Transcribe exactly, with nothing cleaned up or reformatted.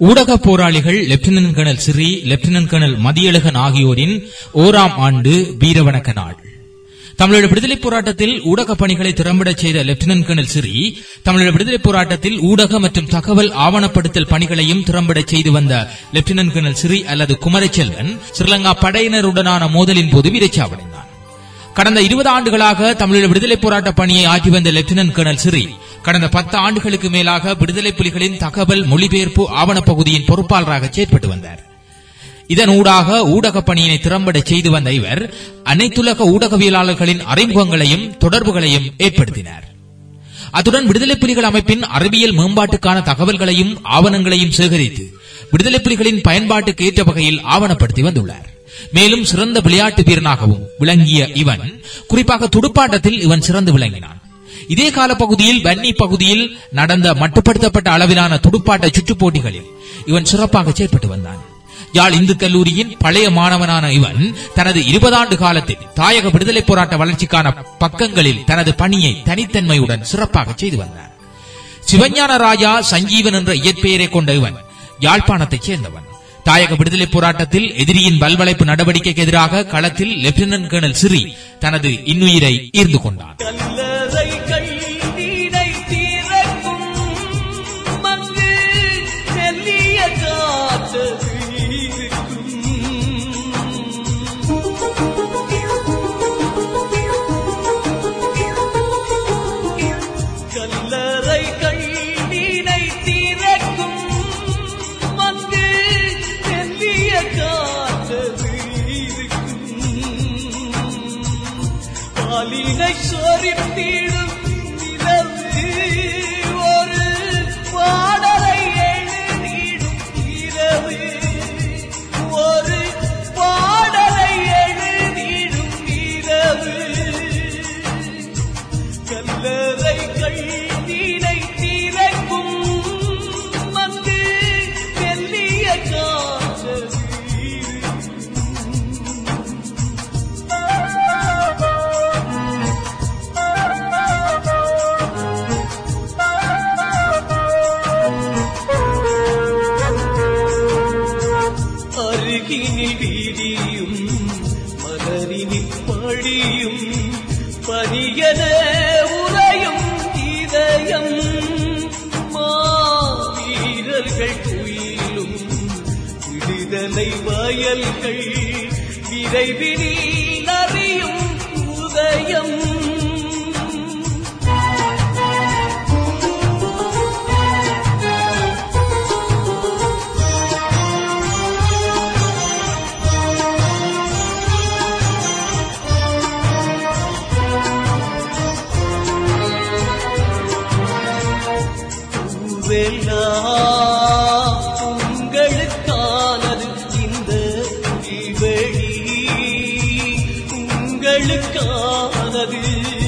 ஊடக போராளிகள் lieutenant colonel Siri, lieutenant colonel Mathiyazhagan ஆகியோரின் ஓராம் ஆண்டு வீரவணக்க நாள். தமிழீழ விடுதலை போராட்டத்தில் ஊடக பணிகளை திறம்பட செய்த லெப்டினன்ட் கர்னல் சிறி, தமிழீழ விடுதலை போராட்டத்தில் ஊடக மற்றும் தகவல் ஆவணப்படுத்தல் பணிகளையும் திறம்பட செய்து வந்த லெப்டினன்ட் கர்னல் சிறி அல்லது குமரச்செல்வன் ஸ்ரீலங்கா படையினருடனான மோதலின் போது வீரச்சாவடைந்தார். கடந்த இருபது ஆண்டுகளாக தமிழீழ விடுதலை போராட்ட பணியை ஆற்றி வந்த லெப்டினன்ட் கர்னல் சிறி கடந்த பத்து ஆண்டுகளுக்கு மேலாக விடுதலை புலிகளின் தகவல் மொழிபெயர்ப்பு ஆவணப்பகுதியின் பொறுப்பாளராக செயற்பட்டு வந்தார். இதனூடாக ஊடக பணியினை திறம்பட செய்து வந்த இவர் அனைத்துலக ஊடகவியலாளர்களின் அறிமுகங்களையும் தொடர்புகளையும் ஏற்படுத்தினார். அத்துடன் விடுதலை புலிகள் அமைப்பின் அறிவியல் மேம்பாட்டுக்கான தகவல்களையும் ஆவணங்களையும் சேகரித்து விடுதலை புலிகளின் பயன்பாட்டுக்கு ஏற்ற வகையில் ஆவணப்படுத்தி வந்துள்ளார். மேலும் சிறந்த விளையாட்டு வீரனாகவும் விளங்கிய இவன் குறிப்பாக துடுப்பாட்டத்தில் இவன் சிறந்து விளங்கினான். இதே கால பகுதியில் வன்னி பகுதியில் நடந்த மட்டுப்படுத்தப்பட்ட அளவிலான துடுப்பாட்ட சுற்றுப் போட்டிகளில் இவன் சிறப்பாக செயற்பட்டு வந்தான். யாழ் இந்து கல்லூரியின் பழைய மாணவனான இவன் தனது இருபது ஆண்டு காலத்தில் தாயக விடுதலை போராட்ட வளர்ச்சிக்கான பக்கங்களில் தனது பணியை தனித்தன்மையுடன் சிறப்பாக செய்து வந்தார். சிவஞான ராஜா சஞ்சீவன் என்ற இயற்பெயரை கொண்ட இவன் யாழ்ப்பாணத்தைச் சேர்ந்தவன். தாயக விடுதலை போராட்டத்தில் எதிரியின் பல்வளைப்பு நடவடிக்கைக்கு எதிராக களத்தில் லெப்டினன்ட் கர்னல் சிறி தனது இன்னுயிரை ஈர்ந்து கொண்டான். விரைவினில் அறியும் உதயம் உங்களுக்கானது இந்த வெளி உங்களுக்கானது.